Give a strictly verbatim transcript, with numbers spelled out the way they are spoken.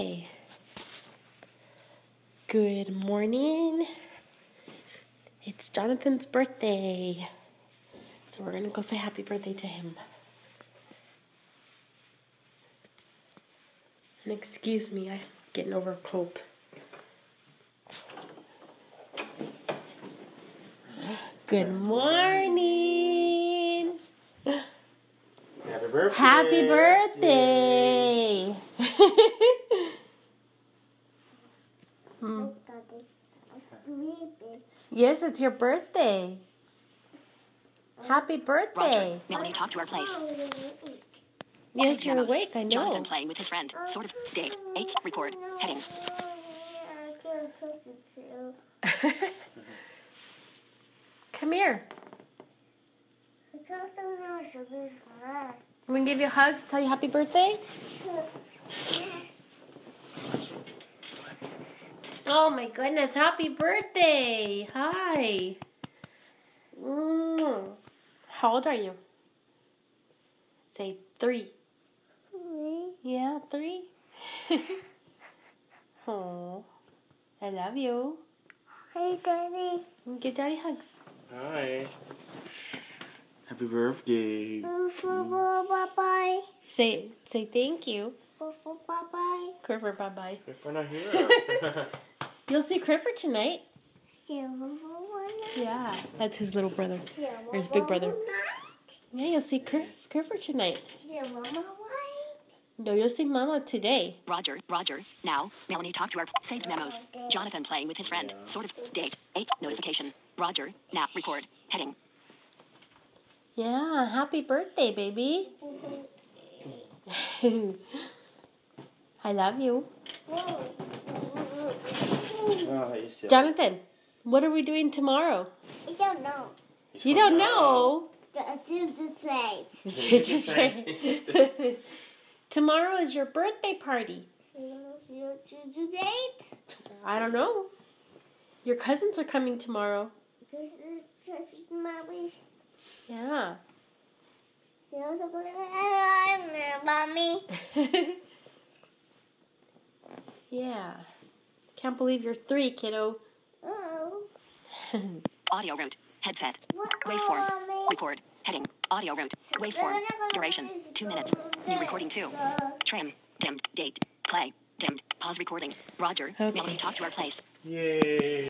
Hey. Good morning. It's Jonathan's birthday. So we're going to go say happy birthday to him. And excuse me, I'm getting over a cold. Good morning. Happy birthday. Happy birthday. hmm. Yes, it's your birthday. Happy birthday. Roger, Melanie, talk to our place. Yes, Save you're memos. awake, I know. Jonathan playing with his friend. Sort of. Date. Eight. Record. Heading. Come here. I'm going to give you a hug to tell you happy birthday. Yes. Oh my goodness, happy birthday. Hi. Mm. How old are you? Say three. Three. Yeah, three. Oh, I love you. Hey, Daddy. Give Daddy hugs. Hi. Happy birthday. Bye-bye. Say say thank you. Bye-bye. Crifford, bye-bye. If we're not here. You'll see Crifford tonight. Still Yeah, that's his little brother. Or his big brother. Yeah, you'll see Criff Crifford tonight. No, you'll see Mama today. Roger, Roger. Now, Melanie, talk to our saved memos. Jonathan playing with his friend. Sort of. Date. Eight. Notification. Roger. Now. Record. Heading. Yeah, happy birthday, baby. I love you. Oh, you silly. Jonathan, what are we doing tomorrow? I don't know. You don't know? The Tomorrow is your birthday party. date? I don't know. Your cousins are coming tomorrow. Mommy. Yeah. Mommy. Yeah. Can't believe you're three, kiddo. Oh. Audio route. Headset. What, Waveform. Mommy? Record. Heading. Audio route. Waveform. Duration. Two minutes. New recording two. Trim. Dimmed. Date. Play. Dimmed. Pause recording. Roger. Okay. Melanie, talk to our place. Yay.